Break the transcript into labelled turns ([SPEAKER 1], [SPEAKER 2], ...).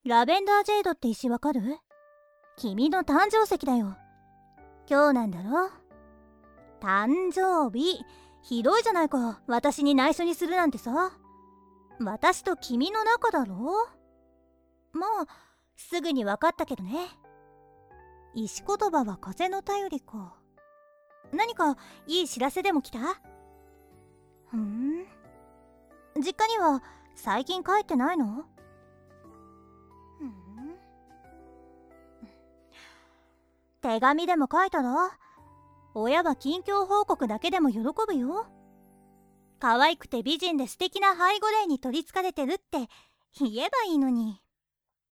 [SPEAKER 1] ラベンダージェイドって石わかる？君の誕生石だよ。今日なんだろ？誕生日。ひどいじゃないか、私に内緒にするなんてさ。私と君の仲だろ？まあすぐに分かったけどね。石言葉は風の便りか。何かいい知らせでも来た？実家には最近帰ってないの？手紙でも書いたら？親は近況報告だけでも喜ぶよ。可愛くて美人で素敵な背後霊に取りつかれてるって言えばいいのに。